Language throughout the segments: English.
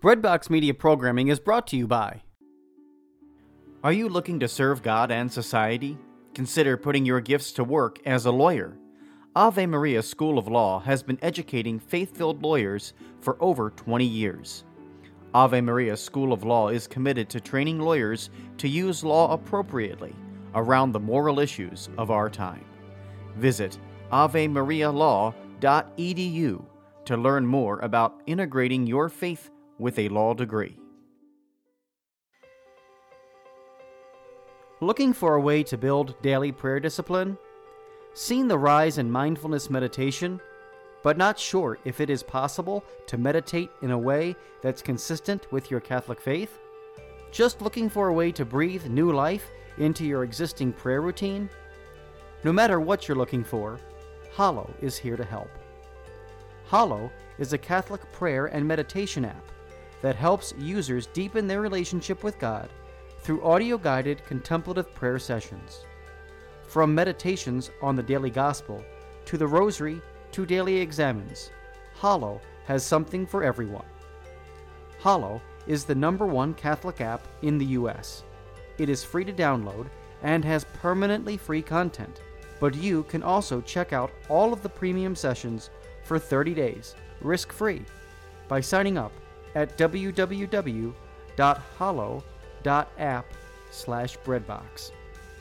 Breadbox Media Programming is brought to you by... Are you looking to serve God and society? Consider putting your gifts to work as a lawyer. Ave Maria School of Law has been educating faith-filled lawyers for over 20 years. Ave Maria School of Law is committed to training lawyers to use law appropriately around the moral issues of our time. Visit avemarialaw.edu to learn more about integrating your faith with a law degree. Looking for a way to build daily prayer discipline? Seen the rise in mindfulness meditation, but not sure if it is possible to meditate in a way that's consistent with your Catholic faith? Just looking for a way to breathe new life into your existing prayer routine? No matter what you're looking for, Hallow is here to help. Hallow is a Catholic prayer and meditation app that helps users deepen their relationship with God through audio-guided contemplative prayer sessions. From meditations on the daily gospel to the rosary to daily examens, Hallow has something for everyone. Hallow is the #1 Catholic app in the U.S. It is free to download and has permanently free content, but you can also check out all of the premium sessions for 30 days, risk-free, by signing up at www.hallow.app/breadbox.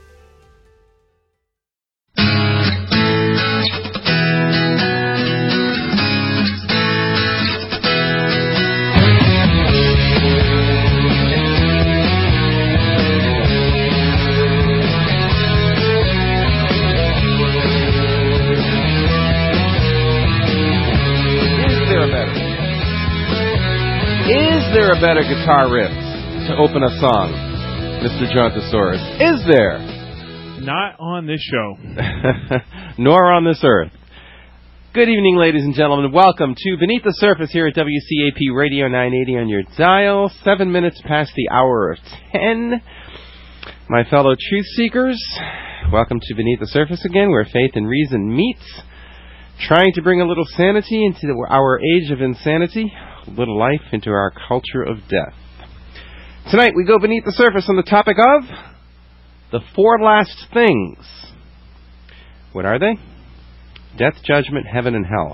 Is there a better guitar riff to open a song, Mr. Jontosaurus? Is there? Not on this show. Nor on this earth. Good evening, ladies and gentlemen. Welcome to Beneath the Surface here at WCAP Radio 980 on your dial. 7 minutes past the hour of 10. My fellow truth seekers, welcome to Beneath the Surface again, where faith and reason meets. Trying to bring a little sanity into our age of insanity. Little life into our culture of death. Tonight we go beneath the surface on the topic of the 4 last things. What are they? Death, judgment, heaven, and hell.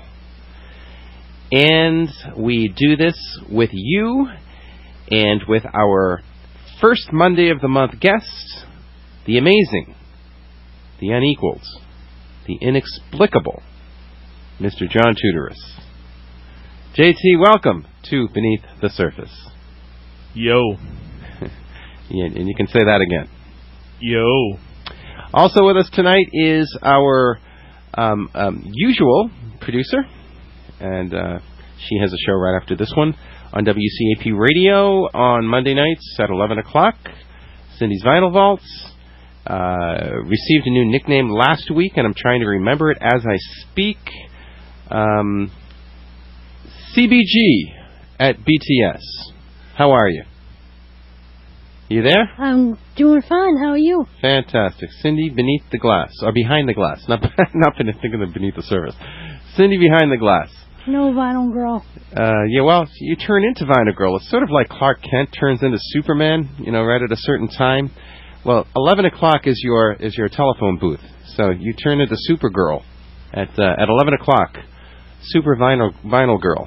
And we do this with you and with our first Monday of the month guest, the amazing, the unequaled, the inexplicable, Mr. John Tudorus. JT, welcome to Beneath the Surface. Yo. Yeah, and you can say that again. Yo. Also with us tonight is our usual producer, and she has a show right after this one on WCAP Radio on Monday nights at 11 o'clock. Cindy's Vinyl Vaults. Received a new nickname last week, and I'm trying to remember it as I speak. CBG at BTS. How are you? You there? I'm doing fine. How are you? Fantastic. Cindy beneath the glass. Or behind the glass. Not thinking of beneath the surface. Cindy behind the glass. No, Vinyl Girl. Yeah, well, you turn into Vinyl Girl. It's sort of like Clark Kent turns into Superman, right at a certain time. Well, 11 o'clock is your telephone booth. So you turn into Supergirl at 11 o'clock. Super Vinyl Girl.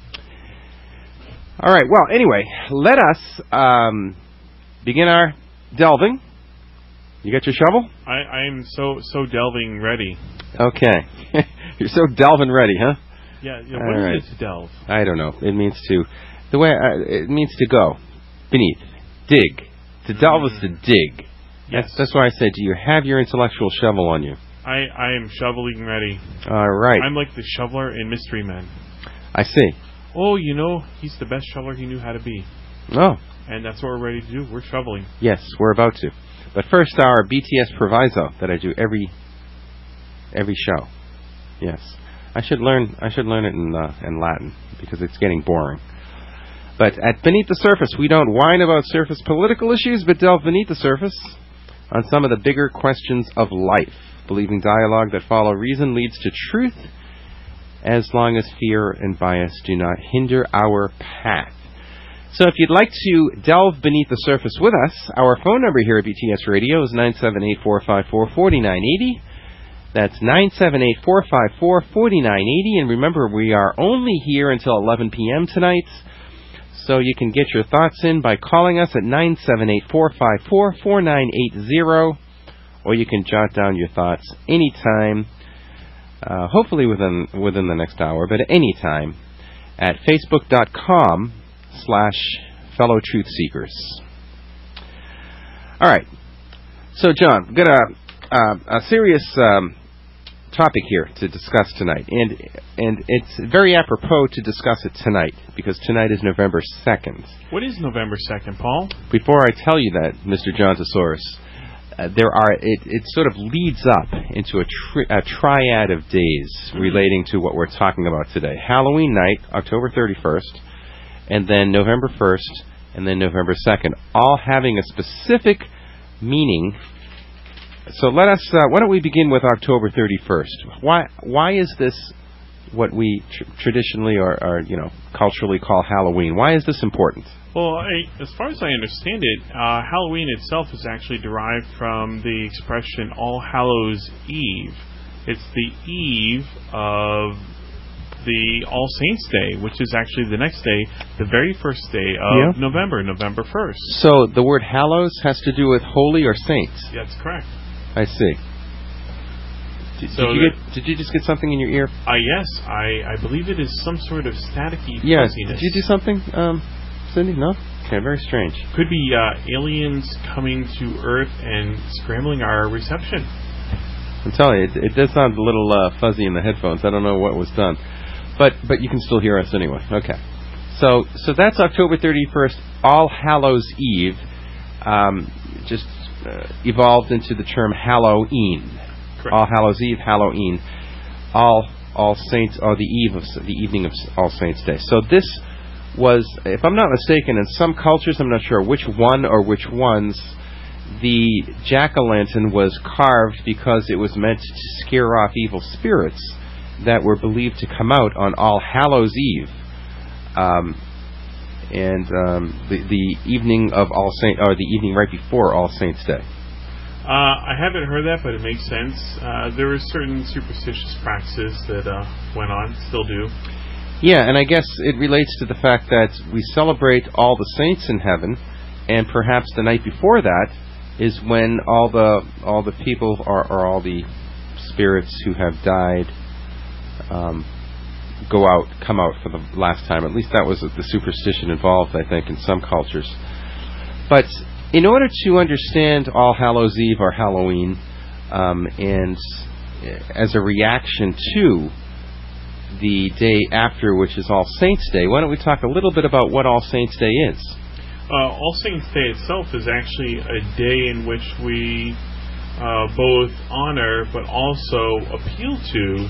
All right, well, anyway, let us begin our delving. You got your shovel? I'm so delving ready. Okay. You're so delving ready, huh? Yeah, what is this delve? I don't know. It means to... it means to go. Beneath. Dig. To delve is to dig. Yes. That's why I said, do you have your intellectual shovel on you? I am shoveling ready. All right. I'm like the shoveler in Mystery Men. I see. Oh, he's the best shoveler he knew how to be. Oh. And that's what we're ready to do. We're shoveling. Yes, we're about to. But first, our BTS proviso that I do every show. Yes, I should learn it in Latin because it's getting boring. But at Beneath the Surface, we don't whine about surface political issues, but delve beneath the surface on some of the bigger questions of life. Believing dialogue that follow reason leads to truth, as long as fear and bias do not hinder our path. So if you'd like to delve beneath the surface with us, our phone number here at BTS Radio is 978-454-4980. That's 978-454-4980. And remember, we are only here until 11 p.m. tonight, so you can get your thoughts in by calling us at 978-454-4980, or you can jot down your thoughts anytime, hopefully within the next hour, but at any time, at facebook.com/fellowtruthseekers. All right. So, John, we've got a serious topic here to discuss tonight, and it's very apropos to discuss it tonight, because tonight is November 2nd. What is November 2nd, Paul? Before I tell you that, Mr. Jontosaurus, it sort of leads up into a triad of days relating to what we're talking about today. Halloween night, October 31st, and then November 1st, and then November 2nd, all having a specific meaning. So let us, why don't we begin with October 31st? Why is this what we traditionally or culturally call Halloween? Why is this important? Well, as far as I understand it, Halloween itself is actually derived from the expression All Hallows Eve. It's the eve of the All Saints Day, which is actually the next day, the very first day of November 1st. So the word hallows has to do with holy or saints? That's correct. I see. Did you just get something in your ear? Yes, I believe it is some sort of staticky Yes. fuzziness. Did you do something, Cindy? No? Okay, very strange. Could be aliens coming to Earth and scrambling our reception. I'm telling you, it does sound a little fuzzy in the headphones. I don't know what was done. But you can still hear us anyway. Okay. So that's October 31st, All Hallows Eve, evolved into the term Halloween. Correct. All Hallows Eve, Halloween. All Saints, or the evening of All Saints Day. So this was, if I'm not mistaken, in some cultures, I'm not sure which one or which ones, the jack-o'-lantern was carved because it was meant to scare off evil spirits that were believed to come out on All Hallows Eve, the evening of All Saints, or the evening right before All Saints Day. I haven't heard that, but it makes sense. There were certain superstitious practices that went on, still do. Yeah, and I guess it relates to the fact that we celebrate all the saints in heaven, and perhaps the night before that is when all the people or all the spirits who have died come out for the last time. At least that was the superstition involved, I think, in some cultures. But in order to understand All Hallows Eve or Halloween, and as a reaction to the day after, which is All Saints Day, why don't we talk a little bit about what All Saints Day is? All Saints Day itself is actually a day in which we both honor but also appeal to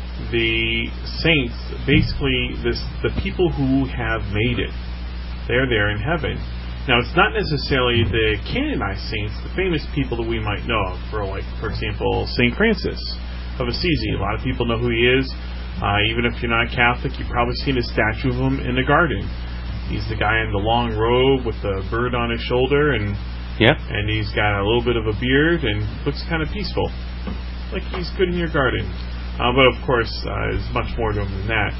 the saints, basically the people who have made it. They're there in heaven. Now, it's not necessarily the canonized saints, the famous people that we might know of, for example, St. Francis of Assisi. A lot of people know who he is. Even if you're not Catholic, you've probably seen a statue of him in the garden. He's the guy in the long robe with the bird on his shoulder, and he's got a little bit of a beard and looks kind of peaceful, like he's good in your garden. But of course, there's much more to him than that.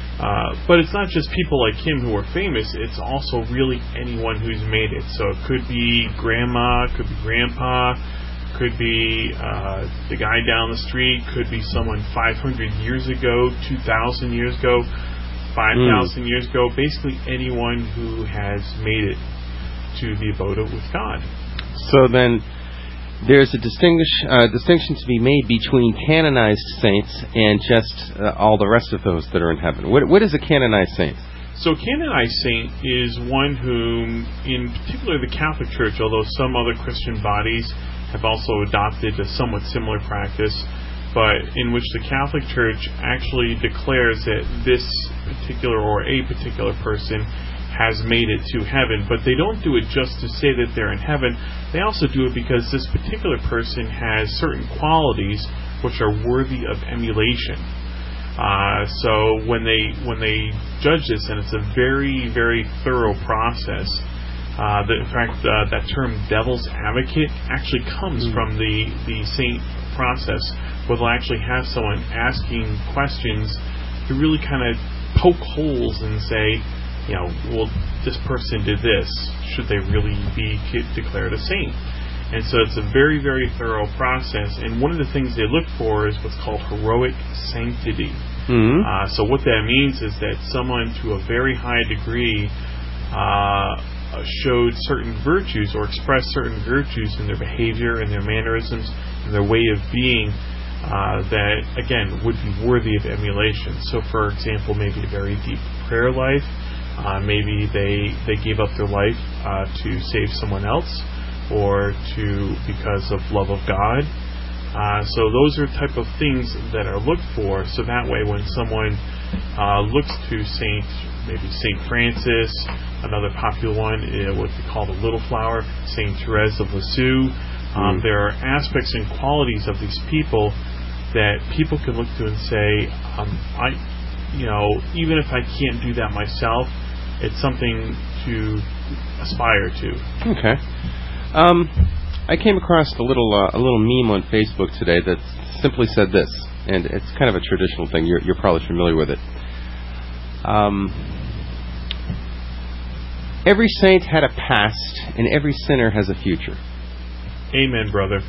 But it's not just people like him who are famous, it's also really anyone who's made it. So it could be grandma, could be grandpa, could be the guy down the street, could be someone 500 years ago, 2,000 years ago, 5,000 years ago, basically anyone who has made it to the abode with God. So then there's a distinction to be made between canonized saints and just all the rest of those that are in heaven. What is a canonized saint? So canonized saint is one whom, in particular the Catholic Church, although some other Christian bodies have also adopted a somewhat similar practice, but in which the Catholic Church actually declares that this particular or a particular person has made it to heaven, but they don't do it just to say that they're in heaven. They also do it because this particular person has certain qualities which are worthy of emulation. So when they judge this, and it's a very, very thorough process. In fact, that term devil's advocate actually comes from the saint process, where they'll actually have someone asking questions to really kind of poke holes and say, well, this person did this. Should they really be declared a saint? And so it's a very, very thorough process. And one of the things they look for is what's called heroic sanctity. So what that means is that someone to a very high degree showed certain virtues or expressed certain virtues in their behavior and their mannerisms and their way of being that, again, would be worthy of emulation. So, for example, maybe a very deep prayer life. Maybe they gave up their life to save someone else, or because of love of God. So those are the type of things that are looked for. So that way, when someone looks to maybe Saint Francis, another popular one, what they call the Little Flower, Saint Therese of Lisieux. There are aspects and qualities of these people that people can look to and say, even if I can't do that myself, it's something to aspire to. Okay. I came across a little meme on Facebook today that simply said this, and it's kind of a traditional thing. You're probably familiar with it. Every saint had a past, and every sinner has a future. Amen, brother.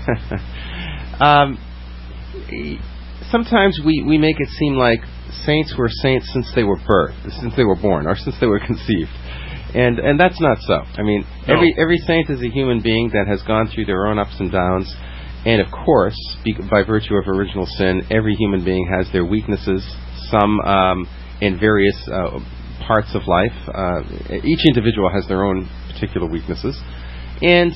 Sometimes we make it seem like saints were saints since they were born, or since they were conceived. And that's not so. I mean, no. Every saint is a human being that has gone through their own ups and downs. And of course, by virtue of original sin, every human being has their weaknesses, some in various parts of life. Each individual has their own particular weaknesses. And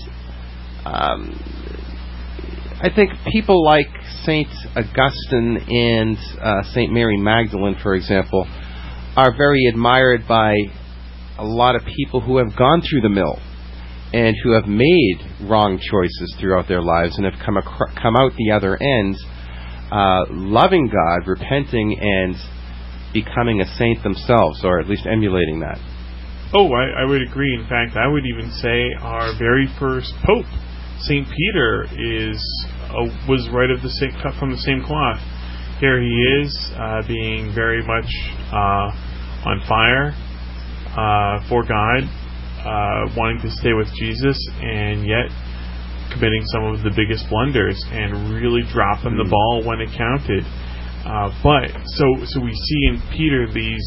I think people like St. Augustine and St. Mary Magdalene, for example, are very admired by a lot of people who have gone through the mill and who have made wrong choices throughout their lives and have come out the other end loving God, repenting, and becoming a saint themselves, or at least emulating that. Oh, I would agree. In fact, I would even say our very first Pope, St. Peter, was cut from the same cloth. Here he is, being very much on fire for God, wanting to stay with Jesus, and yet committing some of the biggest blunders and really dropping the ball when it counted. But so we see in Peter these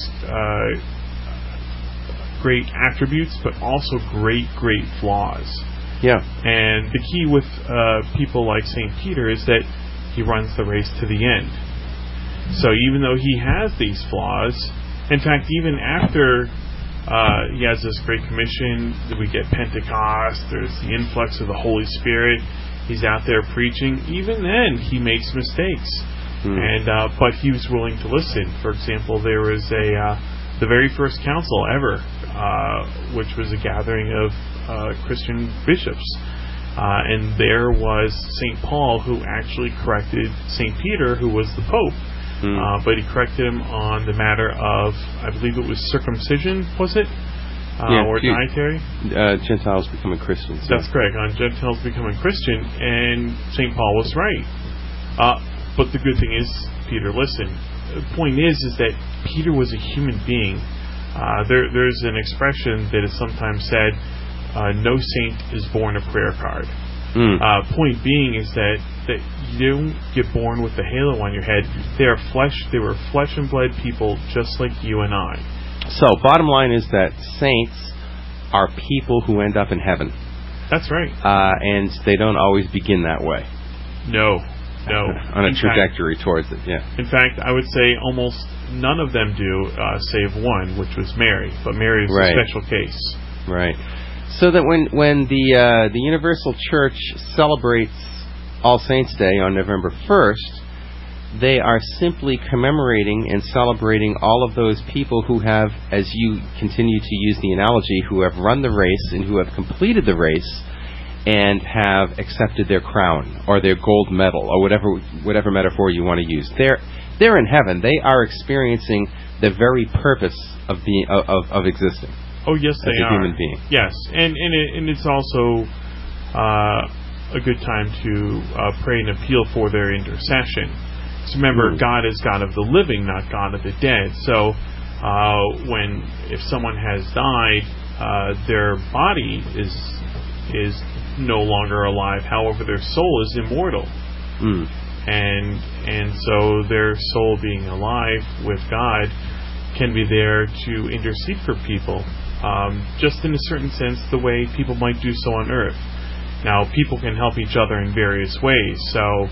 great attributes, but also great flaws. Yeah. And the key with people like St. Peter is that he runs the race to the end. So even though he has these flaws, in fact, even after he has this Great Commission, we get Pentecost, there's the influx of the Holy Spirit, he's out there preaching, even then he makes mistakes. And but he was willing to listen. For example, there was the very first council ever, which was a gathering of Christian bishops, and there was St. Paul, who actually corrected St. Peter, who was the Pope, but he corrected him on the matter of, I believe it was circumcision, was it? Or dietary? Gentiles becoming Christians. That's correct, on Gentiles becoming Christian, and St. Paul was right. But the good thing is, Peter listened. The point is that Peter was a human being. There's an expression that is sometimes said, no saint is born a prayer card. Point being is that you don't get born with the halo on your head. They were flesh and blood people just like you and I. So, bottom line is that saints are people who end up in heaven. That's right. And they don't always begin that way. No. On a trajectory towards it, yeah. In fact, I would say almost none of them do, save one, which was Mary. But Mary is a special case. Right. So that when the Universal Church celebrates All Saints' Day on November 1st, they are simply commemorating and celebrating all of those people who have, as you continue to use the analogy, who have run the race and who have completed the race and have accepted their crown or their gold medal or whatever metaphor you want to use. They're in heaven. They are experiencing the very purpose of being of existing. Oh yes, they as a are. human being. Yes, and it's also a good time to pray and appeal for their intercession. So remember, God is God of the living, not God of the dead. So if someone has died, their body is no longer alive. However, their soul is immortal, and so their soul being alive with God can be there to intercede for people, just in a certain sense, the way people might do so on earth. Now, people can help each other in various ways. So,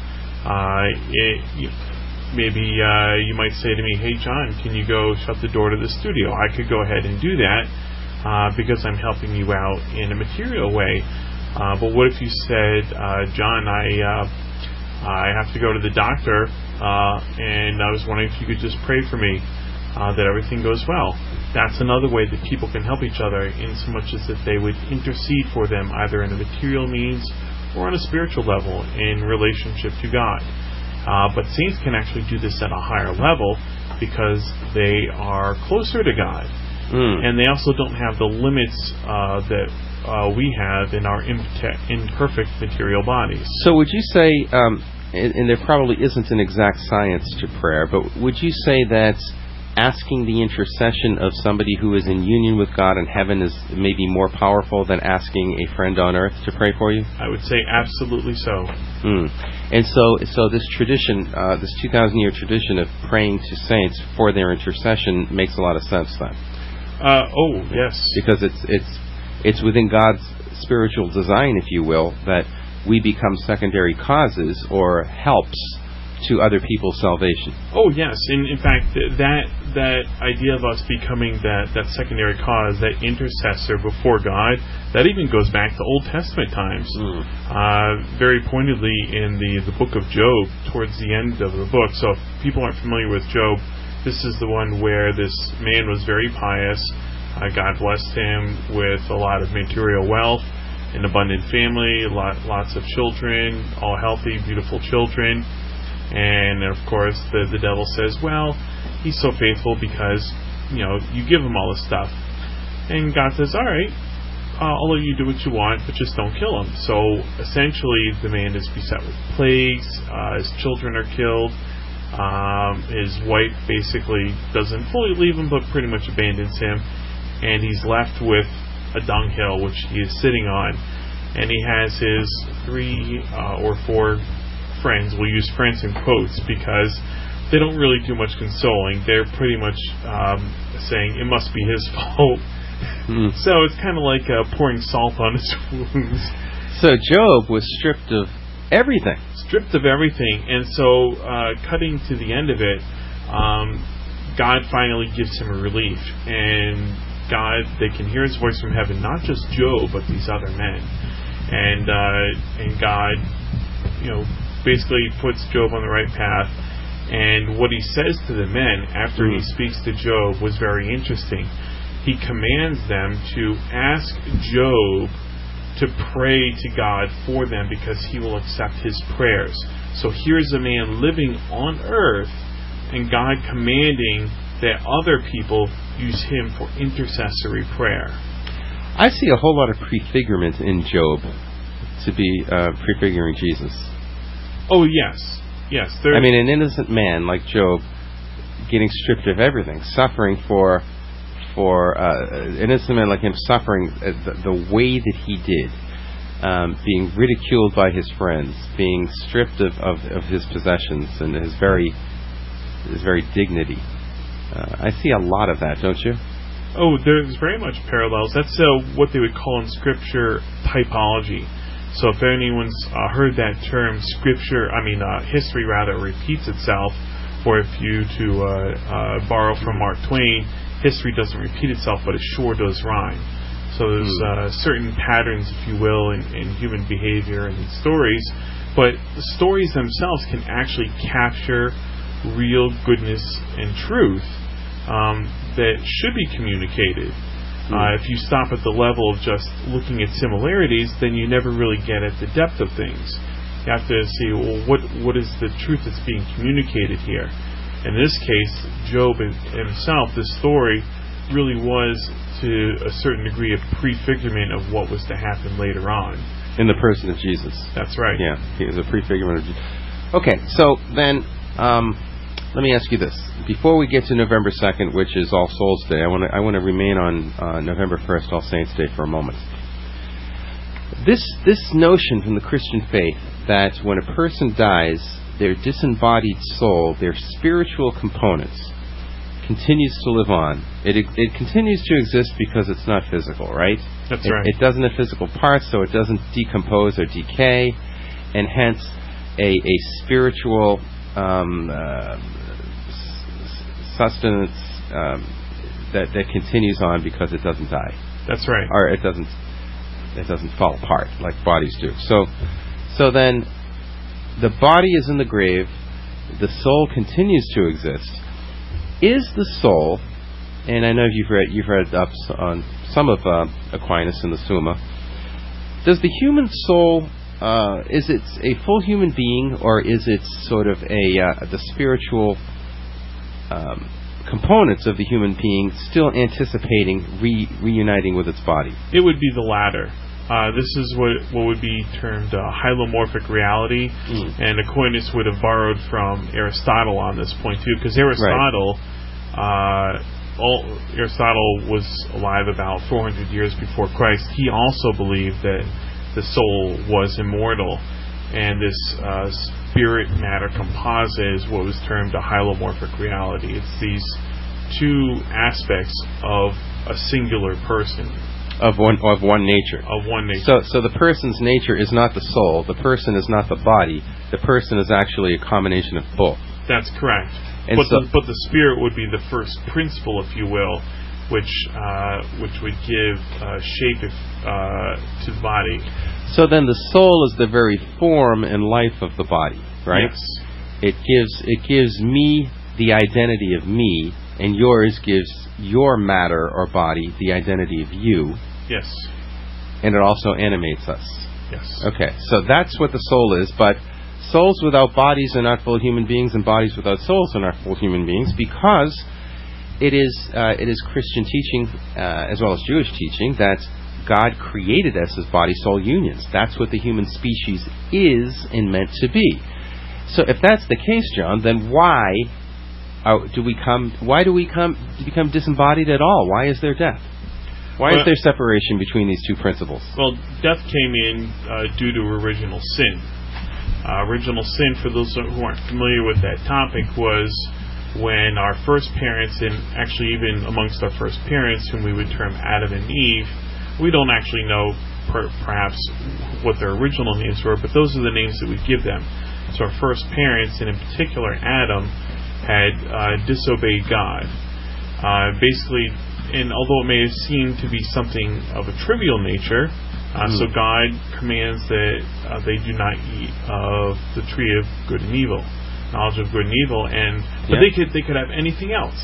maybe you might say to me, "Hey, John, can you go shut the door to the studio?" I could go ahead and do that because I'm helping you out in a material way. But what if you said, "John, I have to go to the doctor, and I was wondering if you could just pray for me that everything goes well." That's another way that people can help each other, in so much as that they would intercede for them either in a material means or on a spiritual level in relationship to God. But saints can actually do this at a higher level because they are closer to God. And they also don't have the limits that we have in our imperfect material bodies. So would you say, and there probably isn't an exact science to prayer, but would you say that asking the intercession of somebody who is in union with God in heaven is maybe more powerful than asking a friend on earth to pray for you? I would say absolutely so. And so this tradition, this 2,000-year tradition of praying to saints for their intercession makes a lot of sense then. Oh, yes. Because it's within God's spiritual design, if you will, that we become secondary causes or helps to other people's salvation. Oh, yes. In fact, that idea of us becoming that secondary cause, that intercessor before God, that even goes back to Old Testament times. Very pointedly in the book of Job, towards the end of the book. So if people aren't familiar with Job, this is the one where this man was very pious. God blessed him with a lot of material wealth, an abundant family, lots of children, all healthy, beautiful children. And of course, the devil says, "Well, he's so faithful because, you give him all this stuff." And God says, "All right, I'll let you do what you want, but just don't kill him." So essentially, the man is beset with plagues. His children are killed. His wife basically doesn't fully leave him, but pretty much abandons him. And he's left with a dunghill, which he is sitting on. And he has his 3 or 4 friends. We'll use friends in quotes because they don't really do much consoling. They're pretty much saying it must be his fault. So it's kind of like pouring salt on his wounds. So Job was stripped of everything. Stripped of everything. And so cutting to the end of it, God finally gives him a relief. And they can hear his voice from heaven, not just Job, but these other men. And God, basically puts Job on the right path. And what he says to the men after he speaks to Job was very interesting. He commands them to ask Job to pray to God for them because he will accept his prayers. So here's a man living on earth and God commanding that other people use him for intercessory prayer. I see a whole lot of prefigurement in Job to be prefiguring Jesus. Oh, yes. I mean, an innocent man like Job getting stripped of everything, suffering for an innocent man like him suffering the way that he did, being ridiculed by his friends, being stripped of his possessions and his very dignity. I see a lot of that, don't you? Oh, there's very much parallels. That's what they would call in Scripture typology. So if anyone's heard that term, history rather repeats itself, or if you borrow from Mark Twain, history doesn't repeat itself, but it sure does rhyme. So there's certain patterns, if you will, in human behavior and in stories, but the stories themselves can actually capture real goodness and truth that should be communicated. If you stop at the level of just looking at similarities, then you never really get at the depth of things. You have to see, well, what is the truth that's being communicated here? In this case, Job himself, this story really was, to a certain degree, a prefigurement of what was to happen later on. In the person of Jesus. That's right. Yeah, he is a prefigurement of Jesus. Okay, so then, let me ask you this. Before we get to November 2nd, which is All Souls Day, I want to remain on November 1st, All Saints Day, for a moment. This notion from the Christian faith that when a person dies, their disembodied soul, their spiritual components, continues to live on. It continues to exist because it's not physical, right? That's right. It doesn't have physical parts, so it doesn't decompose or decay, and hence a spiritual sustenance that continues on because it doesn't die. That's right. Or it doesn't fall apart like bodies do. So then the body is in the grave, the soul continues to exist. Is the soul, and I know you've read up on some of Aquinas in the Summa, does the human soul, is it a full human being, or is it sort of the spiritual components of the human being still anticipating reuniting with its body? It would be the latter. This is what would be termed hylomorphic reality, and Aquinas would have borrowed from Aristotle on this point too, because Aristotle was alive about 400 years before Christ. He also believed that the soul was immortal, and this spirit-matter composite is what was termed a hylomorphic reality. It's these two aspects of a singular person. Of one nature. Of one nature. So the person's nature is not the soul. The person is not the body. The person is actually a combination of both. That's correct. And but the spirit would be the first principle, if you will, which would give shape to the body. So then the soul is the very form and life of the body, right? Yes. It gives me the identity of me, and yours gives your matter or body the identity of you. Yes. And it also animates us. Yes. Okay, so that's what the soul is, but souls without bodies are not full human beings, and bodies without souls are not full human beings, because it is Christian teaching, as well as Jewish teaching, that God created us as body-soul unions. That's what the human species is and meant to be. So if that's the case, John, then why do we become disembodied at all? Why is there death? Why is there separation between these two principles? Well, death came in due to original sin. Original sin, for those who aren't familiar with that topic, was when our first parents, and actually even amongst our first parents, whom we would term Adam and Eve, we don't actually know perhaps what their original names were, but those are the names that we give them. So our first parents, and in particular Adam, had disobeyed God. Basically, and although it may have seemed to be something of a trivial nature, so God commands that they do not eat of the tree of good and evil, knowledge of good and evil, but they could have anything else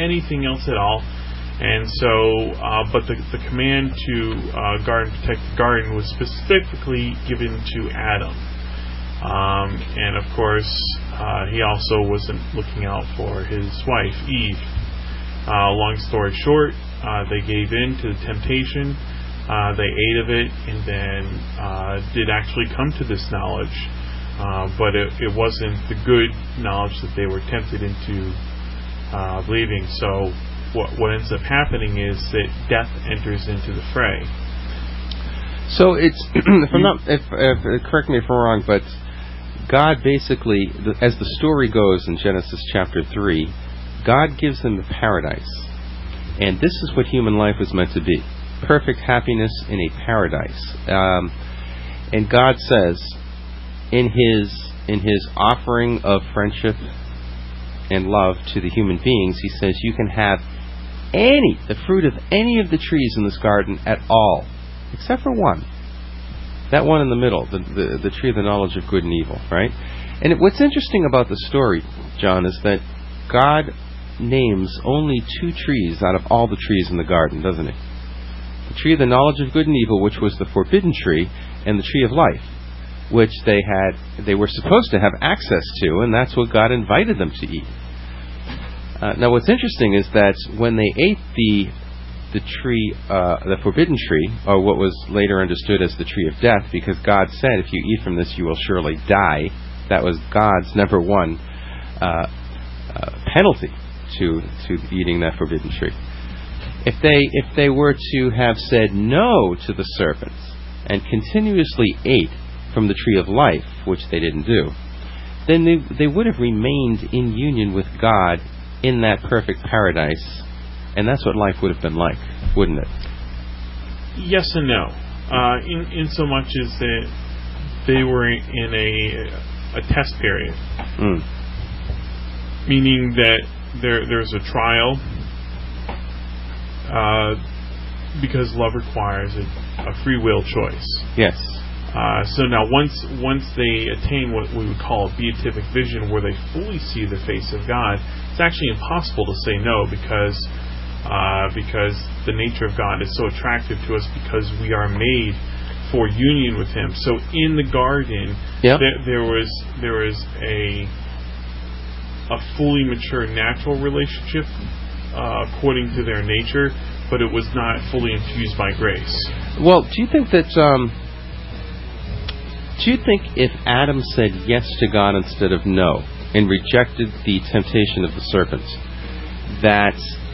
at all. And so, but the command to guard and protect the garden was specifically given to Adam. And of course, he also wasn't looking out for his wife, Eve. Long story short, they gave in to the temptation, they ate of it, and then did actually come to this knowledge. But it wasn't the good knowledge that they were tempted into believing. So what ends up happening is that death enters into the fray. So it's, correct me if I'm wrong, but God basically, as the story goes in Genesis chapter 3, God gives them a paradise. And this is what human life was meant to be. Perfect happiness in a paradise. And God says, in his offering of friendship and love to the human beings, he says, you can have the fruit of any of the trees in this garden at all, except for one. That one in the middle, the tree of the knowledge of good and evil, right? And what's interesting about the story, John, is that God names only 2 trees out of all the trees in the garden, doesn't he? The tree of the knowledge of good and evil, which was the forbidden tree, and the tree of life, which they were supposed to have access to, and that's what God invited them to eat. Now, what's interesting is that when they ate the tree, the forbidden tree, or what was later understood as the tree of death, because God said, if you eat from this, you will surely die. That was God's number one penalty to eating that forbidden tree. If they were to have said no to the serpent and continuously ate from the tree of life, which they didn't do, then they would have remained in union with God in that perfect paradise, and that's what life would have been like, wouldn't it? Yes and no. In so much as that they were in a test period, meaning that there's a trial, because love requires a free will choice. Yes. So now, once they attain what we would call a beatific vision, where they fully see the face of God, it's actually impossible to say no, because the nature of God is so attractive to us, because we are made for union with Him. So in the garden, there was a fully mature natural relationship according to their nature, but it was not fully infused by grace. Well, do you think that? Do you think if Adam said yes to God instead of no, and rejected the temptation of the serpent, that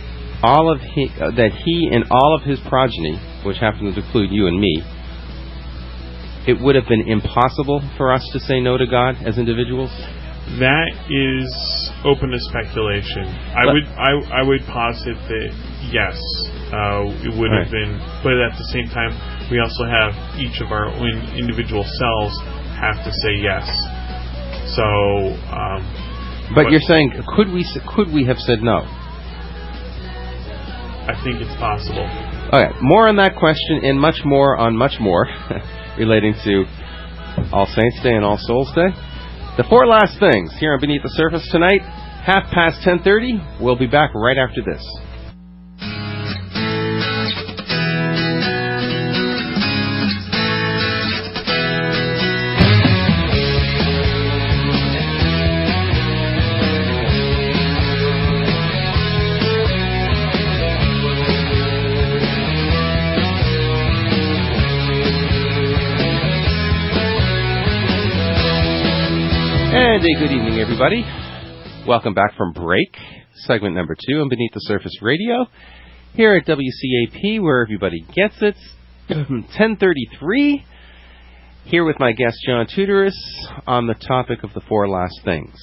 he and all of his progeny, which happens to include you and me, it would have been impossible for us to say no to God as individuals? That is open to speculation. I would posit that yes, it would have been, but at the same time, we also have each of our own individual selves have to say yes. So, but you're saying could we have said no? I think it's possible. Okay, more on that question and much more on much more relating to All Saints Day and All Souls Day. The four last things here on Beneath the Surface tonight, 10:30. We'll be back right after this. And a good evening, everybody. Welcome back from break, segment number 2 on Beneath the Surface Radio, here at WCAP, where everybody gets it. 10:33, here with my guest, John Tudorus, on the topic of the four last things.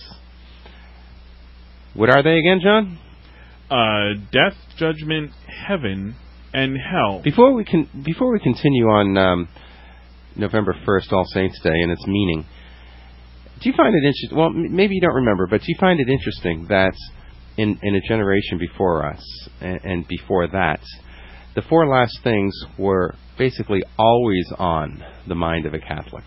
What are they again, John? Death, judgment, heaven, and hell. Before we continue on November 1st, All Saints Day, and its meaning, do you find it interesting? Well, maybe you don't remember, but do you find it interesting that in a generation before us and before that, the four last things were basically always on the mind of a Catholic?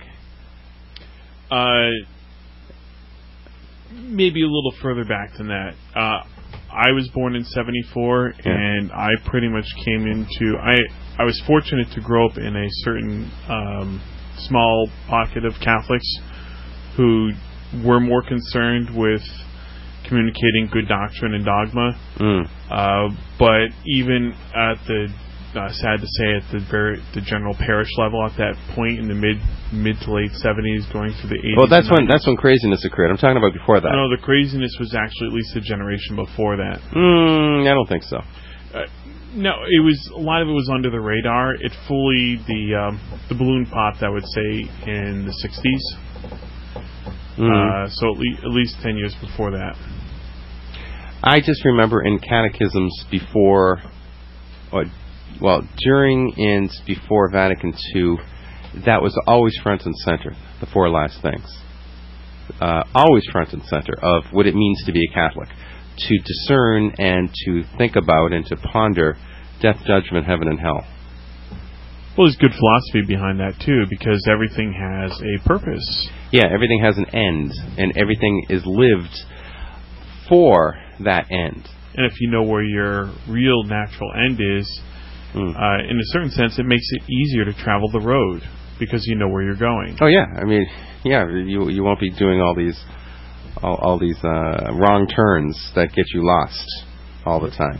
Maybe a little further back than that. I was born in 74, and I pretty much came into... I was fortunate to grow up in a certain small pocket of Catholics who were more concerned with communicating good doctrine and dogma. But even at the, sad to say, at the general parish level at that point in the mid to late 70s, going through the 80s. Well, that's when craziness occurred. I'm talking about before that. No, the craziness was actually at least a generation before that. I don't think so. No, it was a lot of it was under the radar. It fully the balloon popped, I would say, in the 60s. So at least 10 years before that. I just remember in catechisms before, during and before Vatican II, that was always front and center, the four last things. Always front and center of what it means to be a Catholic. To discern and to think about and to ponder death, judgment, heaven, and hell. Well, there's good philosophy behind that, too, because everything has a purpose. Yeah, everything has an end, and everything is lived for that end. And if you know where your real natural end is, in a certain sense, it makes it easier to travel the road, because you know where you're going. Oh, yeah. I mean, yeah, you won't be doing all all these wrong turns that get you lost all the time.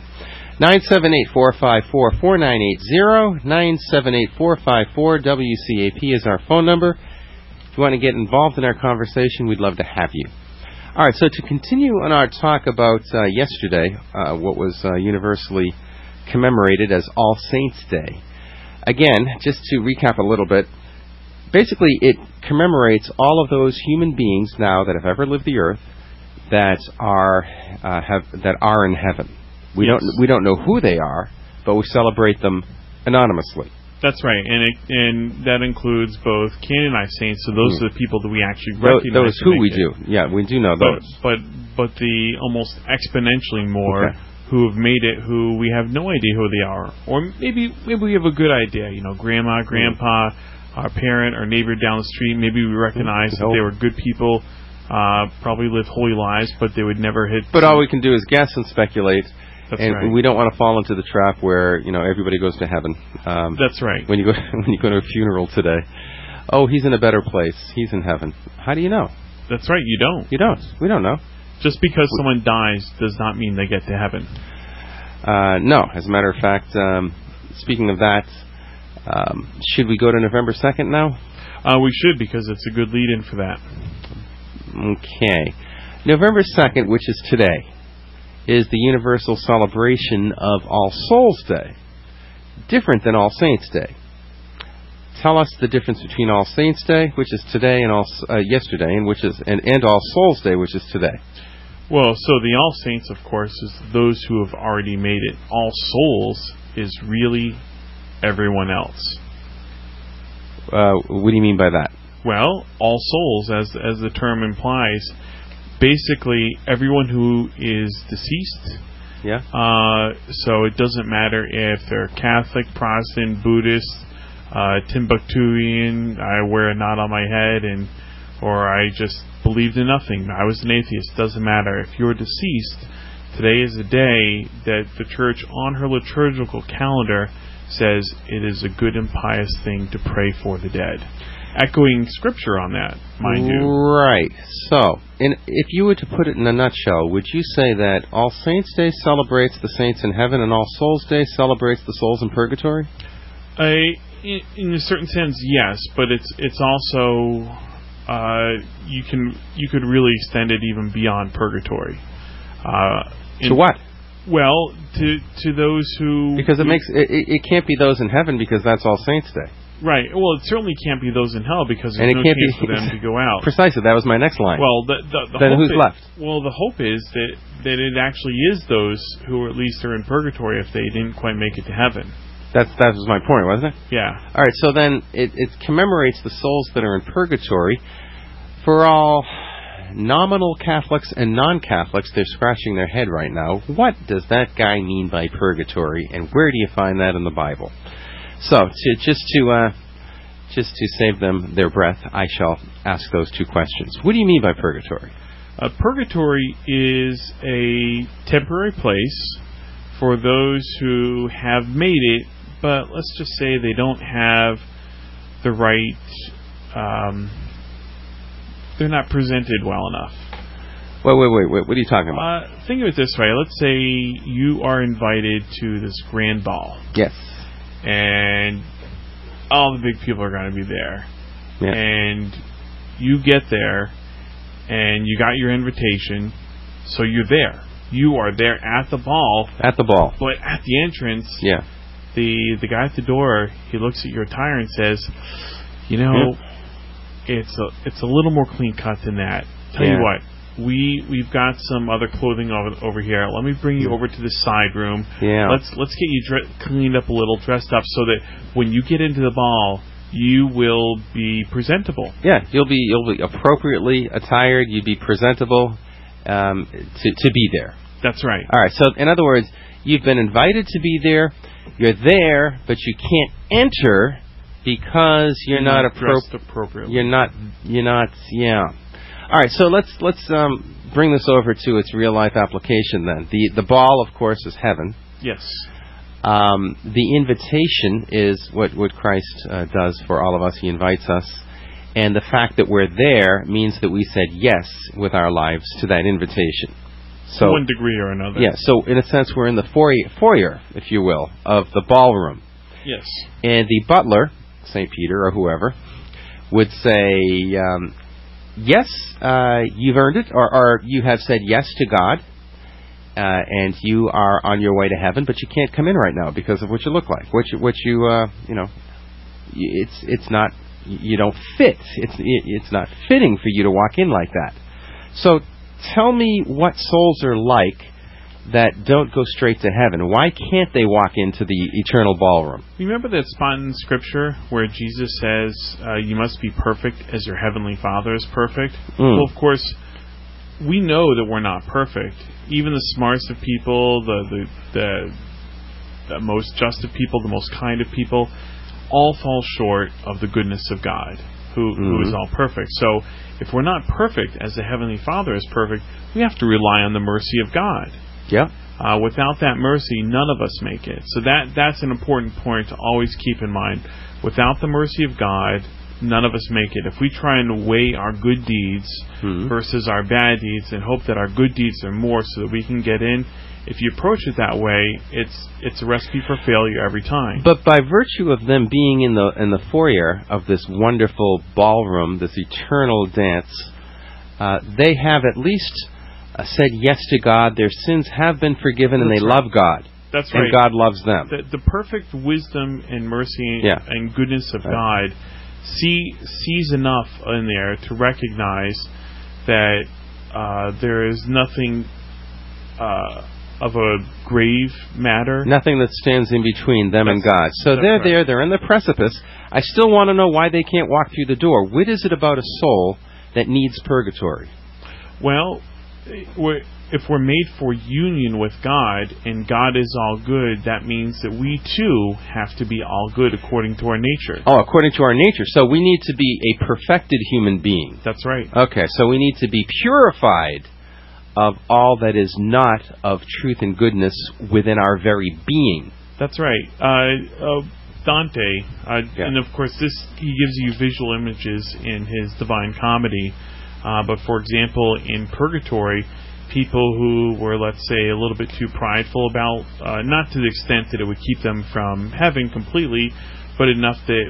978-454-4980, 978-454-WCAP is our phone number. If you want to get involved in our conversation, we'd love to have you. All right, so to continue on our talk about yesterday, what was universally commemorated as All Saints' Day. Again, just to recap a little bit, basically it commemorates all of those human beings now that have ever lived the earth that are in heaven. We don't know who they are, but we celebrate them anonymously. That's right, and that includes both canonized saints. So those are the people that we actually recognize. Those who we do, yeah, we do know those. But the almost exponentially more who have made it, who we have no idea who they are, or maybe we have a good idea. You know, grandma, grandpa, our parent, our neighbor down the street. Maybe we recognize that they were good people, probably lived holy lives, but they would never hit. But all we can do is guess and speculate. That's and right. We don't want to fall into the trap where everybody goes to heven. That's right. When you go to a funeral today, oh, he's in a better place. He's in heaven. How do you know? That's right. You don't. You don't. We don't know. Just because someone dies does not mean they get to heaven. No. As a matter of fact, speaking of that, should we go to November 2nd now? We should, because it's a good lead-in for that. Okay. November 2nd, which is today, is the universal celebration of All Souls' Day, different than All Saints' Day. Tell us the difference between All Saints' Day, which is today, and yesterday, and All Souls' Day, which is today. Well, so the All Saints, of course, is those who have already made it. All Souls is really everyone else. What do you mean by that? Well, all souls, as the term implies, basically everyone who is deceased. Yeah. So it doesn't matter if they're Catholic, Protestant, Buddhist, Timbuktuian, I wear a knot on my head, or I just believed in nothing, I was an atheist. Doesn't matter. If you're deceased, today is a day that the Church on her liturgical calendar says it is a good and pious thing to pray for the dead. Echoing Scripture on that, mind you. Right. So, if you were to put it in a nutshell, would you say that All Saints' Day celebrates the saints in heaven and All Souls' Day celebrates the souls in purgatory? In a certain sense, yes, but it's also you could really extend it even beyond purgatory. To what? Well, to those who, because it can't be those in heaven, because that's All Saints' Day. Right. Well, it certainly can't be those in hell, because there's no chance for them to go out. Precisely. That was my next line. Well, the then hope who's left? Well, the hope is that it actually is those who at least are in purgatory if they didn't quite make it to heaven. That was my point, wasn't it? Yeah. All right. So then it commemorates the souls that are in purgatory. For all nominal Catholics and non-Catholics, they're scratching their head right now. What does that guy mean by purgatory, and where do you find that in the Bible? So, just to save them their breath, I shall ask those two questions. What do you mean by purgatory? Purgatory is a temporary place for those who have made it, but let's just say they don't have the right... they're not presented well enough. Wait. What are you talking about? Think of it this way. Let's say you are invited to this grand ball. Yes. And all the big people are going to be there. Yeah. And you get there, and you got your invitation, so you're there. You are there at the ball. At the ball. But at the entrance, yeah, the guy at the door, he looks at your attire and says, it's a little more clean cut than that. Tell you what, we've got some other clothing over here. Let me bring you over to the side room. Yeah. Let's get you cleaned up a little, dressed up, so that when you get into the ball, you will be presentable. Yeah, you'll be appropriately attired. You'd be presentable to be there. That's right. All right. So in other words, you've been invited to be there. You're there, but you can't enter because you're not dressed appropriately. You're not. Yeah. All right. So let's bring this over to its real life application then. The ball, of course, is heaven. Yes. The invitation is what Christ does for all of us. He invites us, And the fact that we're there means that we said yes with our lives to that invitation. So, to one degree or another. Yeah, so in a sense we're in the foyer, if you will, of the ballroom. Yes. And the butler, St. Peter or whoever, would say, yes, you've earned it, or you have said yes to God, and you are on your way to heaven, but you can't come in right now because of what you look like. It's not, you don't fit. It's not fitting for you to walk in like that. So tell me what souls are like that don't go straight to heaven. Why can't they walk into the eternal ballroom? Remember that spot in Scripture where Jesus says, you must be perfect as your heavenly Father is perfect? Well, of course, we know that we're not perfect. Even the smartest of people, the most just of people, the most kind of people, all fall short of the goodness of God, who is all perfect. So if we're not perfect as the Heavenly Father is perfect, we have to rely on the mercy of God. Yeah. Without that mercy, none of us make it. So that's an important point to always keep in mind. Without the mercy of God, none of us make it. If we try and weigh our good deeds versus our bad deeds and hope that our good deeds are more so that we can get in, if you approach it that way, it's a recipe for failure every time. But by virtue of them being in the foyer of this wonderful ballroom, this eternal dance, they have at least said yes to God. Their sins have been forgiven, and they love God. That's right. And God loves them. The perfect wisdom and mercy and goodness of God sees enough in there to recognize that there is nothing of a grave matter. Nothing that stands in between them and God. So they're there, they're in the precipice. I still want to know why they can't walk through the door. What is it about a soul that needs purgatory? Well, if we're made for union with God, and God is all good, that means that we too have to be all good according to our nature. Oh, according to our nature. So we need to be a perfected human being. That's right. Okay, so we need to be purified of all that is not of truth and goodness within our very being. That's right. Dante, and of course he gives you visual images in his Divine Comedy, but for example, in Purgatory, people who were, let's say, a little bit too prideful about, not to the extent that it would keep them from heaven completely, but enough that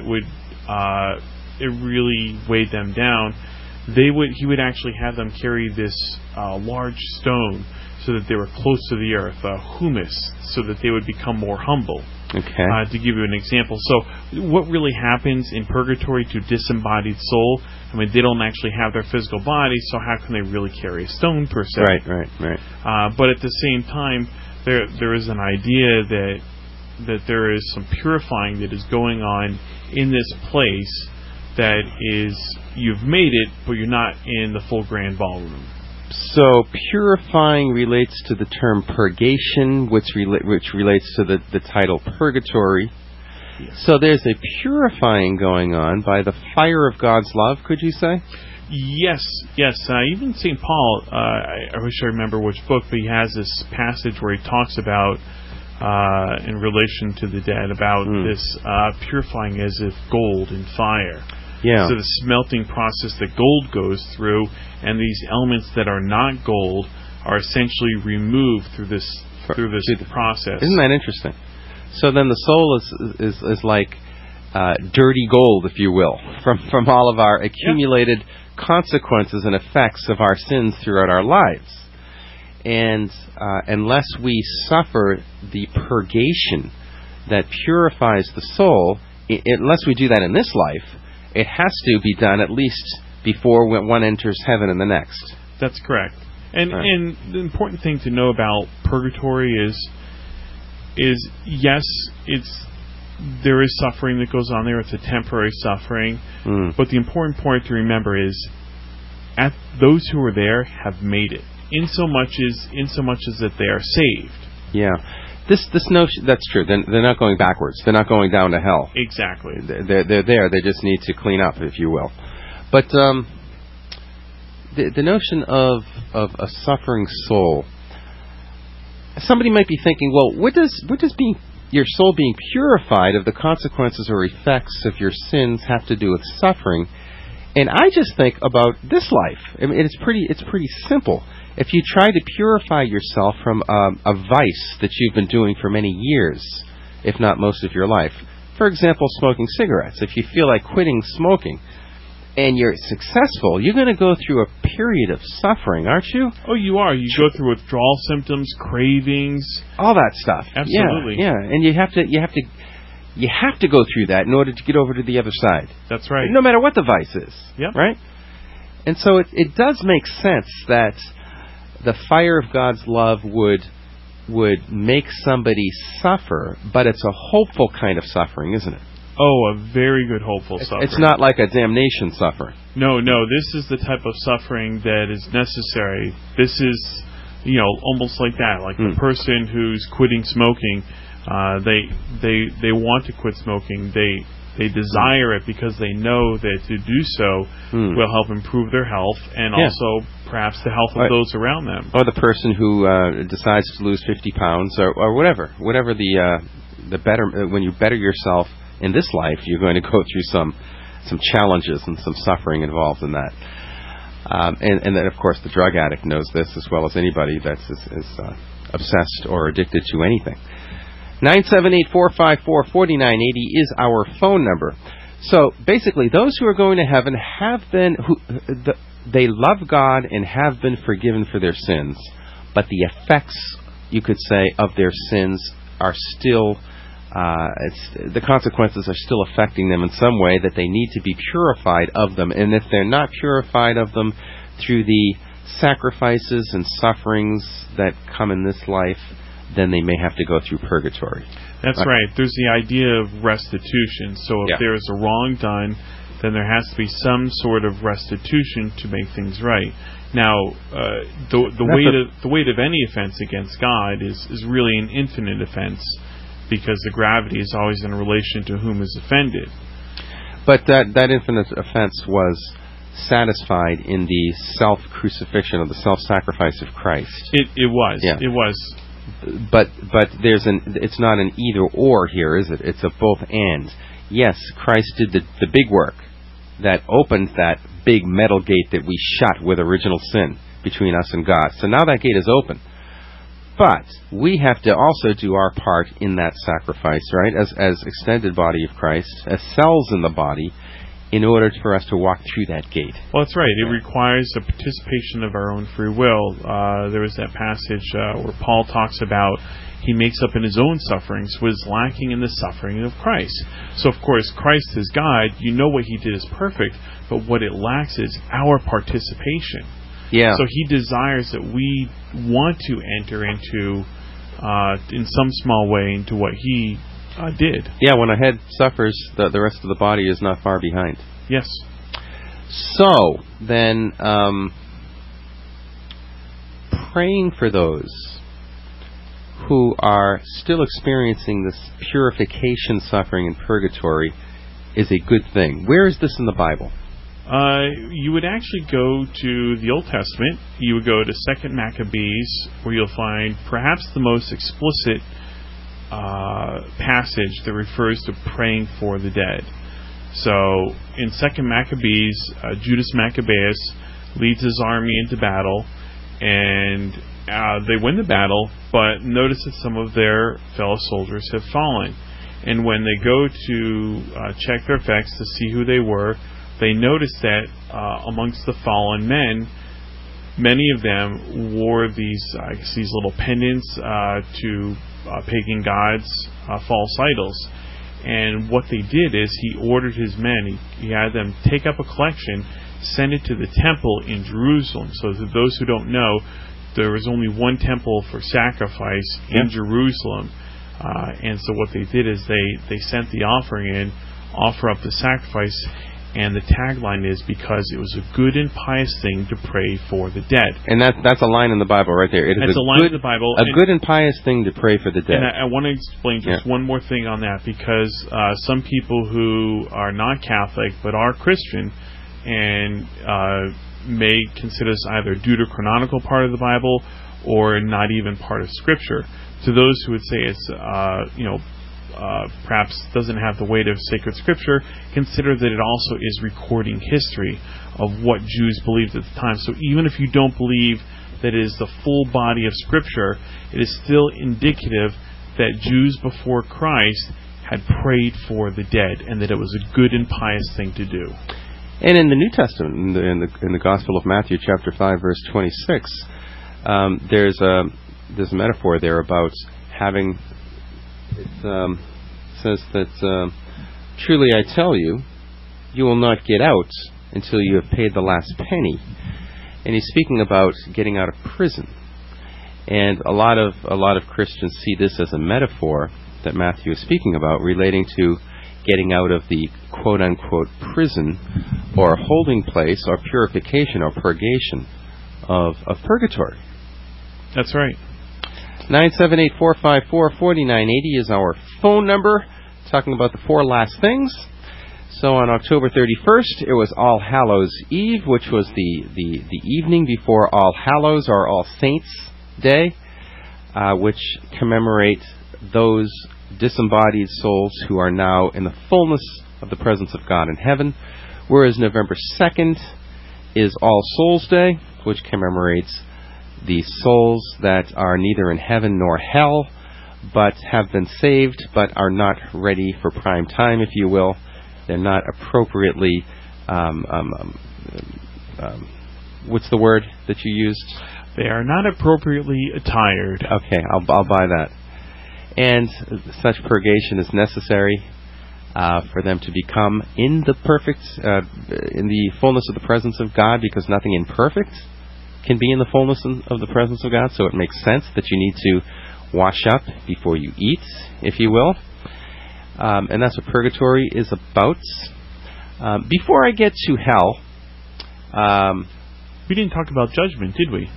it really weighed them down, he would actually have them carry this large stone so that they were close to the earth, humus, so that they would become more humble. Okay. To give you an example. So what really happens in purgatory to disembodied soul, I mean, they don't actually have their physical body, so how can they really carry a stone per se? Right. But at the same time, there is an idea that there is some purifying that is going on in this place that is, you've made it, but you're not in the full grand ballroom. So purifying relates to the term purgation, which relates to the title purgatory. Yes. So there's a purifying going on by the fire of God's love, could you say? Yes. Even St. Paul, I wish I remember which book, but he has this passage where he talks about, in relation to the dead, about this purifying as if gold in fire. Yeah. So the smelting process that gold goes through, and these elements that are not gold are essentially removed through this process. Isn't that interesting? So then the soul is like dirty gold, if you will, from all of our accumulated consequences and effects of our sins throughout our lives. And unless we suffer the purgation that purifies the soul, unless we do that in this life, it has to be done at least before one enters heaven and the next. That's correct. And the important thing to know about purgatory is yes, there is suffering that goes on there. It's a temporary suffering. But the important point to remember is those who are there have made it, in so much as that they are saved. Yeah. This notion, that's true. They're not going backwards. They're not going down to hell. Exactly. They're there. They just need to clean up, if you will. But the notion of a suffering soul, somebody might be thinking, well, what does your soul being purified of the consequences or effects of your sins have to do with suffering? And I just think about this life. I mean, it's pretty simple. If you try to purify yourself from a vice that you've been doing for many years, if not most of your life, for example, smoking cigarettes, if you feel like quitting smoking and you're successful, you're going to go through a period of suffering, aren't you? Oh, you are. You go through withdrawal symptoms, cravings, all that stuff. Absolutely. Yeah, and you have to go through that in order to get over to the other side. That's right. No matter what the vice is. Yep. Right? And so it does make sense that the fire of God's love would make somebody suffer, but it's a hopeful kind of suffering, isn't it? Oh, a very good hopeful suffering. It's not like a damnation suffering. No, this is the type of suffering that is necessary. This is, almost like that, like the person who's quitting smoking. They want to quit smoking. They desire it because they know that to do so will help improve their health and also perhaps the health of those around them. Or the person who decides to lose 50 pounds or whatever the better, when you better yourself in this life, you're going to go through some challenges and some suffering involved in that. And then, of course, the drug addict knows this as well as anybody that's obsessed or addicted to anything. 978-454-4980 is our phone number. So, basically, those who are going to heaven they love God and have been forgiven for their sins, but the effects, you could say, of their sins are still... the consequences are still affecting them in some way that they need to be purified of them. And if they're not purified of them through the sacrifices and sufferings that come in this life, then they may have to go through purgatory. That's right. There's the idea of restitution. So if there is a wrong done, then there has to be some sort of restitution to make things right. Now, the weight of any offense against God is really an infinite offense, because the gravity is always in relation to whom is offended. But that infinite offense was satisfied in the self-crucifixion of the self-sacrifice of Christ. It was. Yeah. It was. But it's not an either-or here, is it? It's a both-and. Yes, Christ did the big work that opened that big metal gate that we shut with original sin between us and God. So now that gate is open. But we have to also do our part in that sacrifice, right? As extended body of Christ, as cells in the body, in order for us to walk through that gate. Well, that's right. It requires a participation of our own free will. There was that passage where Paul talks about he makes up in his own sufferings what is lacking in the suffering of Christ. So, of course, Christ is God. You know what he did is perfect, but what it lacks is our participation. Yeah. So he desires that we want to enter into, in some small way, into what he did. Yeah, when a head suffers, the rest of the body is not far behind. Yes. So, then, praying for those who are still experiencing this purification suffering in purgatory is a good thing. Where is this in the Bible? You would actually go to the Old Testament. You would go to 2 Maccabees, where you'll find perhaps the most explicit passage that refers to praying for the dead. So, in 2 Maccabees, Judas Maccabeus leads his army into battle, and they win the battle, but notice that some of their fellow soldiers have fallen. And when they go to check their effects to see who they were, they notice that amongst the fallen men, many of them wore these little pendants to pagan gods, false idols. And what they did is he ordered his men, he had them take up a collection, send it to the temple in Jerusalem. So to those who don't know, there was only one temple for sacrifice in Jerusalem. And so what they did is they sent the offering in, offer up the sacrifice, and the tagline is, because it was a good and pious thing to pray for the dead. And that's a line in the Bible right there. That's a line in the Bible. A good and pious thing to pray for the dead. And I want to explain just one more thing on that, because some people who are not Catholic but are Christian and may consider this either deuterocanonical part of the Bible or not even part of Scripture. To those who would say it's perhaps doesn't have the weight of sacred scripture, consider that it also is recording history of what Jews believed at the time. So even if you don't believe that it is the full body of scripture, it is still indicative that Jews before Christ had prayed for the dead, and that it was a good and pious thing to do. And in the New Testament, in the Gospel of Matthew, chapter 5, verse 26, there's a metaphor there about having. It says that truly I tell you, you will not get out until you have paid the last penny. And he's speaking about getting out of prison. And a lot of Christians see this as a metaphor that Matthew is speaking about, relating to getting out of the quote-unquote prison or holding place or purification or purgation of purgatory. That's right. 978-454-4980 is our phone number, talking about the four last things. So on October 31st, it was All Hallows Eve, which was the evening before All Hallows or All Saints Day, which commemorate those disembodied souls who are now in the fullness of the presence of God in heaven. Whereas November 2nd is All Souls Day, which commemorates the souls that are neither in heaven nor hell, but have been saved, but are not ready for prime time, if you will. They're not appropriately, what's the word that you used? They are not appropriately attired. Okay, I'll buy that. And such purgation is necessary for them to become in the perfect, in the fullness of the presence of God, because nothing imperfect can be in the fullness of the presence of God. So it makes sense that you need to wash up before you eat, if you will. And that's what purgatory is about. Before I get to hell, we didn't talk about judgment, did we?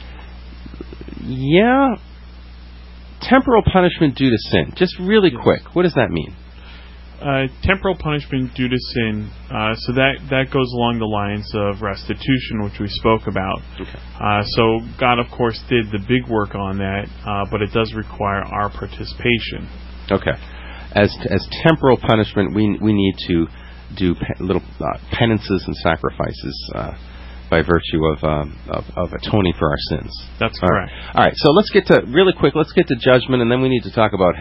Yeah. Temporal punishment due to sin. Just really quick, what does that mean? Temporal punishment due to sin, so that goes along the lines of restitution, which we spoke about. Okay. So God, of course, did the big work on that, but it does require our participation. Okay. As temporal punishment, we need to do little penances and sacrifices by virtue of atoning for our sins. That's correct. All right. So let's get to judgment, and then we need to talk about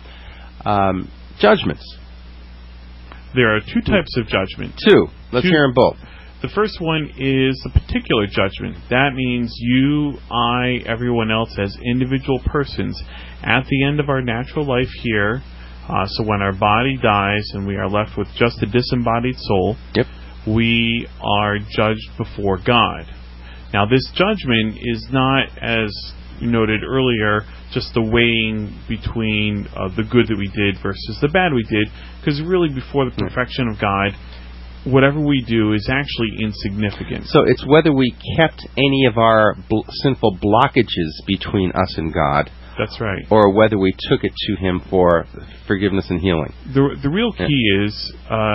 hell. Judgments. There are two types of judgment. Let's hear them both. The first one is the particular judgment. That means you, I, everyone else as individual persons at the end of our natural life here. So when our body dies and we are left with just a disembodied soul, we are judged before God. Now this judgment is not, as you noted earlier, just the weighing between the good that we did versus the bad we did, because really before the perfection of God, whatever we do is actually insignificant. So it's whether we kept any of our sinful blockages between us and God. That's right. Or whether we took it to Him for forgiveness and healing. The real key is,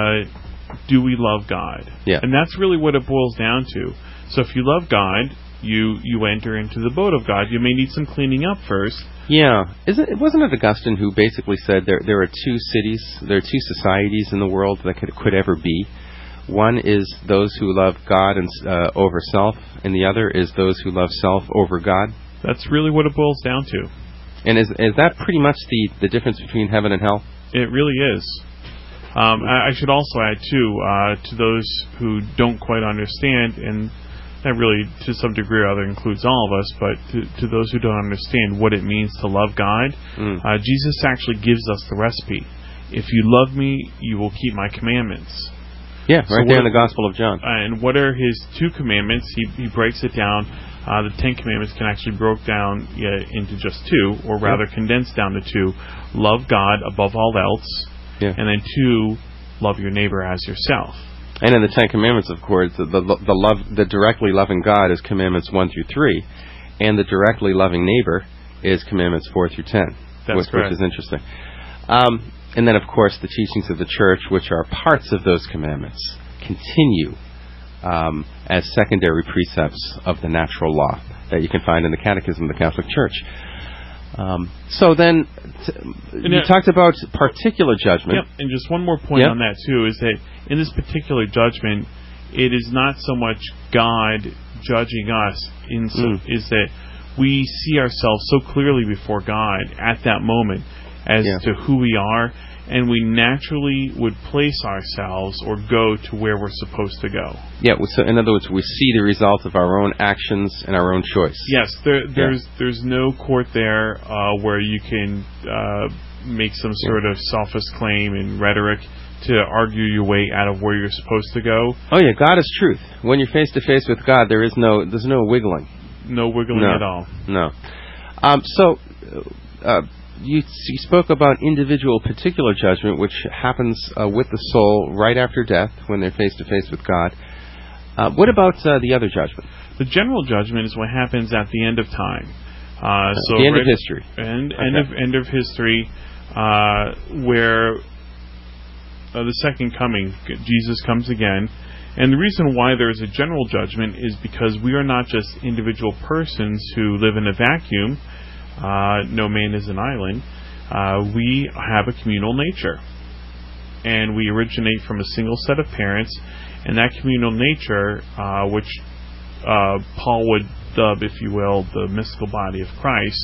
do we love God? Yeah. And that's really what it boils down to. So if you love God, you enter into the boat of God. You may need some cleaning up first. Yeah. Wasn't it Augustine who basically said there are two societies in the world that could ever be? One is those who love God and over self, and the other is those who love self over God. That's really what it boils down to. And is that pretty much the difference between heaven and hell? It really is. I should also add, too, to those who don't quite understand, and that really, to some degree or other, includes all of us, but to those who don't understand what it means to love God, Jesus actually gives us the recipe. If you love me, you will keep my commandments. Yeah, right there in the Gospel of John. And what are his two commandments? He breaks it down. The Ten Commandments can actually be broken down into just two, or rather condensed down to two. Love God above all else, and then two, love your neighbor as yourself. And in the Ten Commandments, of course, the directly loving God is Commandments 1 through 3, and the directly loving neighbor is Commandments 4 through 10. That's correct. Which is interesting. And then, of course, the teachings of the Church, which are parts of those commandments, continue as secondary precepts of the natural law that you can find in the Catechism of the Catholic Church. So then, you talked about particular judgment. Yep, and just one more point Yep. on that, too, is that in this particular judgment, it is not so much God judging us, is that we see ourselves so clearly before God at that moment as to who we are, and we naturally would place ourselves or go to where we're supposed to go. Yeah, so in other words, we see the result of our own actions and our own choice. Yes, there's no court there where you can make some sort of sophist claim and rhetoric to argue your way out of where you're supposed to go. Oh yeah, God is truth. When you're face to face with God, there's no wiggling. No wiggling at all. No. You spoke about individual particular judgment, which happens with the soul right after death when they're face to face with God. What about the other judgment? The general judgment is what happens at the end of time. The end of history. End of history, where the second coming, Jesus comes again. And the reason why there is a general judgment is because we are not just individual persons who live in a vacuum. No man is an island. We have a communal nature. And we originate from a single set of parents. And that communal nature, which Paul would dub, if you will, the mystical body of Christ,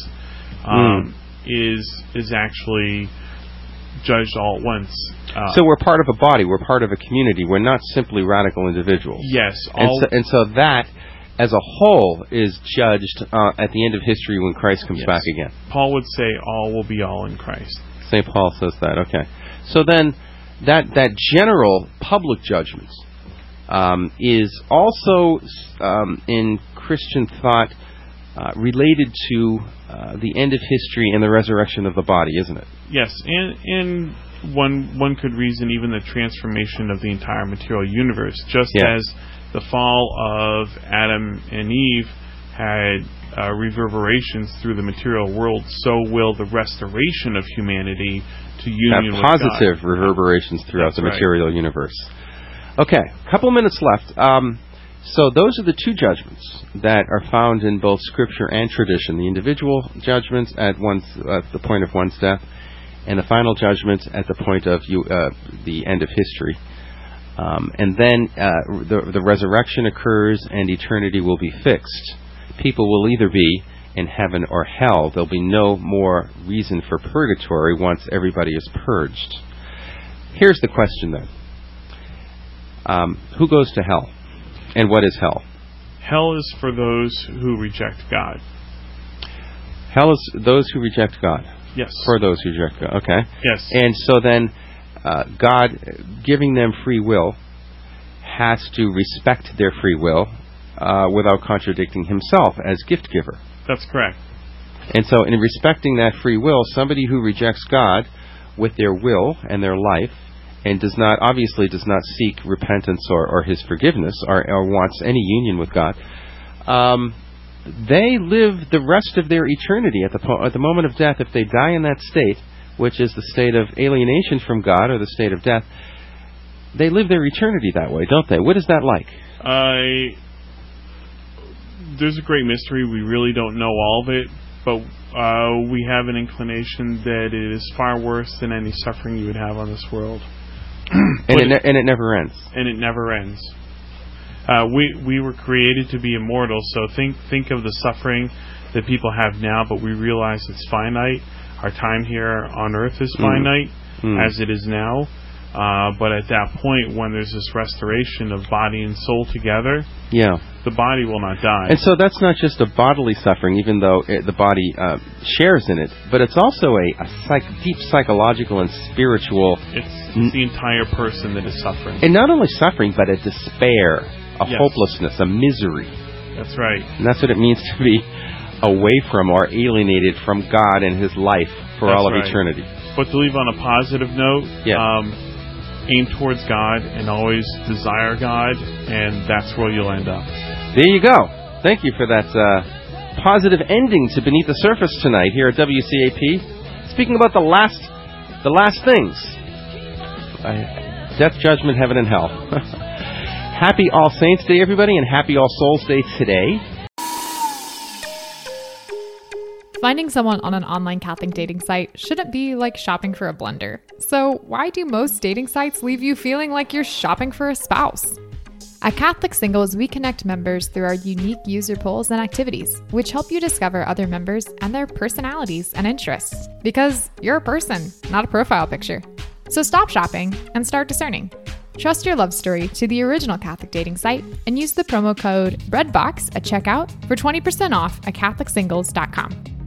is actually judged all at once. So we're part of a body. We're part of a community. We're not simply radical individuals. Yes. And so that, as a whole, is judged at the end of history when Christ comes back again. Paul would say all will be all in Christ. St. Paul says that. Okay. So then that general public judgment is also in Christian thought related to the end of history and the resurrection of the body, isn't it? Yes, and one could reason even the transformation of the entire material universe, just as the fall of Adam and Eve had reverberations through the material world, so will the restoration of humanity to union with God. Positive reverberations throughout the material universe. Okay, a couple minutes left. So those are the two judgments that are found in both Scripture and tradition: the individual judgments at the point of one's death, and the final judgment at the point of the end of history. And then the resurrection occurs, and eternity will be fixed. People will either be in heaven or hell. There'll be no more reason for purgatory once everybody is purged. Here's the question then. Who goes to hell? And what is hell? Hell is for those who reject God. Hell is those who reject God. Yes. For those who reject God. Okay. Yes. And so then God, giving them free will, has to respect their free will without contradicting himself as gift giver. That's correct. And so in respecting that free will, somebody who rejects God with their will and their life and does not seek repentance or his forgiveness or wants any union with God, they live the rest of their eternity at the moment of death. If they die in that state, which is the state of alienation from God or the state of death, they live their eternity that way, don't they? What is that like? There's a great mystery. We really don't know all of it, but we have an inclination that it is far worse than any suffering you would have on this world. And it never ends. And it never ends. We were created to be immortal, so think of the suffering that people have now, but we realize it's finite. Our time here on earth is finite, as it is now. But at that point, when there's this restoration of body and soul together, the body will not die. And so that's not just a bodily suffering, even though the body shares in it, but it's also a deep psychological and spiritual... It's the entire person that is suffering. And not only suffering, but a despair, a hopelessness, a misery. That's right. And that's what it means to be away from or alienated from God and his life for all of eternity. But to leave on a positive note, aim towards God and always desire God, and that's where you'll end up. There you go. Thank you for that positive ending to Beneath the Surface tonight here at WCAP. Speaking about the last things. Death, judgment, heaven, and hell. Happy All Saints Day, everybody, and Happy All Souls Day today. Finding someone on an online Catholic dating site shouldn't be like shopping for a blender. So why do most dating sites leave you feeling like you're shopping for a spouse? At Catholic Singles, we connect members through our unique user polls and activities, which help you discover other members and their personalities and interests. Because you're a person, not a profile picture. So stop shopping and start discerning. Trust your love story to the original Catholic dating site and use the promo code BREADBOX at checkout for 20% off at CatholicSingles.com.